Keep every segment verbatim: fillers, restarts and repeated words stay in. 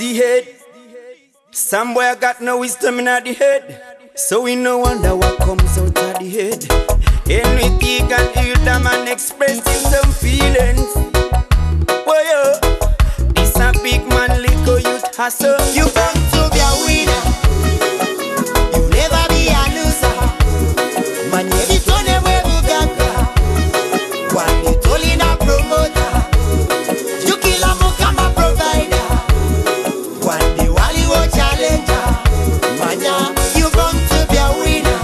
the head. Some boy got no wisdom in the head, so we no wonder what comes out of the head. Anything can heal them and expressing some feelings. Boy, oh, this a big man, little youth hustle. You born to be a winner, you never be a loser. Man, you be so never buganga. One you told in a promoter, you kill a mukama provider. One day while you a challenger, man, you born to be a winner,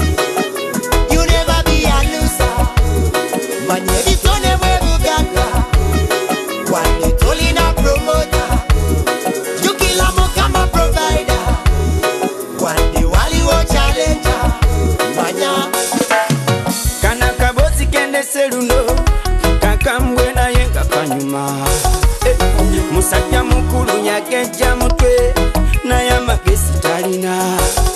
you never be a loser. Man, you be so never buganga. One you told in a promoter, you kill a mukama provider. One day while you a challenger, man. Kana kabozi kende seluno kakambwe na yenga kanyuma. Eh, musajja mukulu yagenja mutwe na yamagesi talina.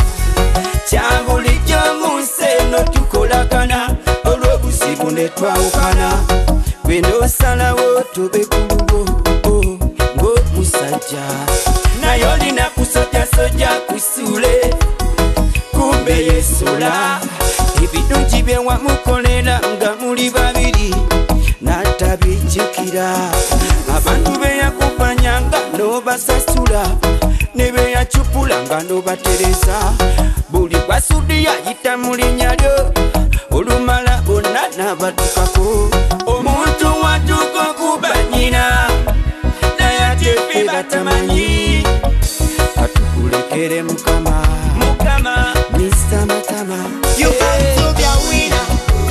Kyabuli kyomunseno tukolagana olw'obuzibu ne twawukana. Gwe n'osalawo tobe kulubo ng'omusajja naye olina kusojasojja kusule kumbe yesola. Ebirungi bye wamukolera nga muli babiri n'atabijjukira. Abantu be yakupanyanga n'obasasula ne be yacupula nga n'obatereza. Buli gwasudi yayita mu linnya lyo olumala bonna n'abatukako. Omuntu watuuka okuba nnyina naye ate ffe batamanyi. Katukulekere Mukama, Mukama, Mister Matama. You born to be a winner,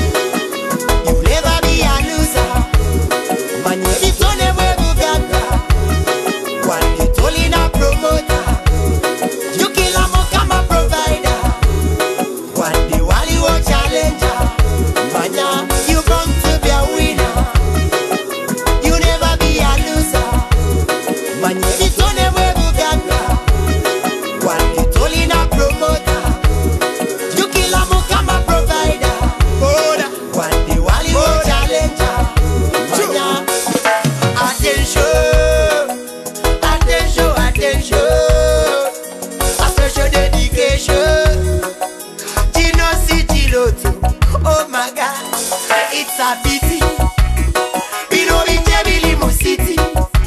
you never be a loser. Man, you be so never buganga. One you told in a promoter, you kill a mukama provider. One day while you a challenger, man, you born to be a winner, you never be a loser. Man, you be so never buganga. One you told in a promoter, you kill a mukama provider. One day while you a challenger, man. Attention, attention, attention. A special dedication. Tino City Lotto. Oh my God, it's a pity. Bino Bijebili mu city.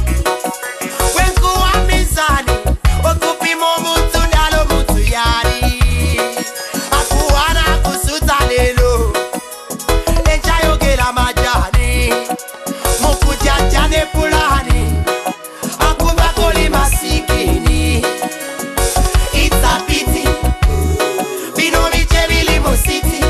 When kuwa mizani, okupimo mutu dalo mutu yari. Akuwana kusuta lelo, enchayo gela majani. Mukuja jane pulani, akuba koli masikini. It's a pity. Bino Bijebili mu city.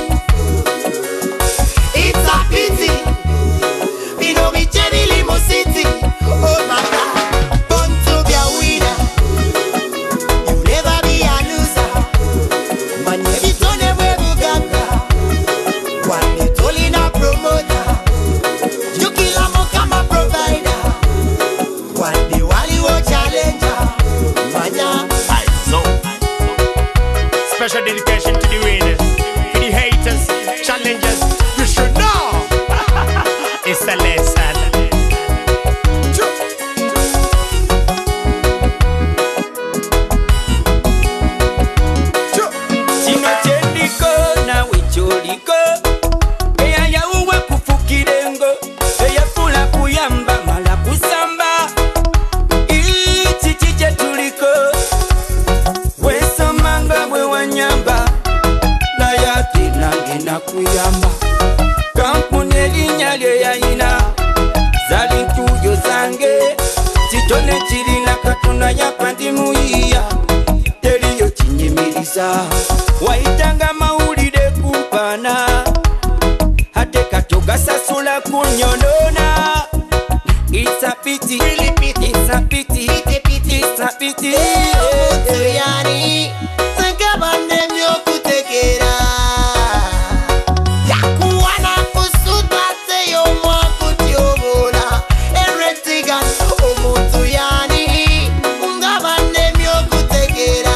It's a pity. Bino Bijebili mu city. Oh my God, born to be a winner, you never be a loser. Man, you be so never buganga. One you told in a promoter, you kill a mukama provider. One day while you a challenger, man. So, special dedication to the winners, to the haters, challengers. You should know it's a lesson. Kino kyendiko nawe kyoliko, eyayawuwa kufukirengo, eyafula kuyamba mala kusamba. Kiki kye tuliko, wesomanga bwe wanyamba naye ate nange nakuyamba. Kampuni erinnya lye yayina zali ntuuyo zange, kitone kirina Katonda yapa ndi muyiya, teriyo kinyimiriza. Wayitanga mawulire kumpaana, ate kato gasasula kunyonona. It's a pity, it's a pity, it's a pity. Yani, sengabane myokutekera. Yakuwana kusuta te yomwa kutiobola. Eretigan omuntu yani, ungabane myokutekera.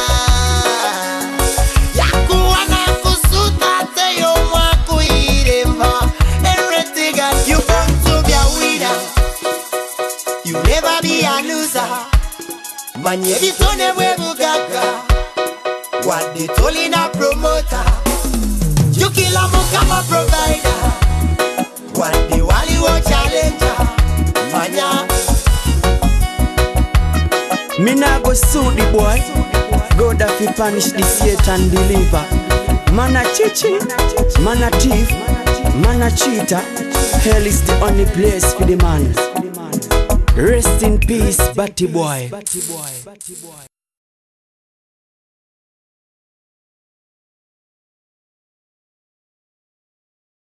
Yakuwana kusuta te yomwa kuiremba. Eretigan, you born to be a winner, you never be a loser. Manye vitone we bugaga Wadi toli na promoter Jukila mukama provider Wadi wali wo challenger Manya Me nah go sue the boy. God have to punish the Satan deliver. Man a chichi, man a thief, man a cheater. Hell is the only place for the man. Rest in peace, Batty boy.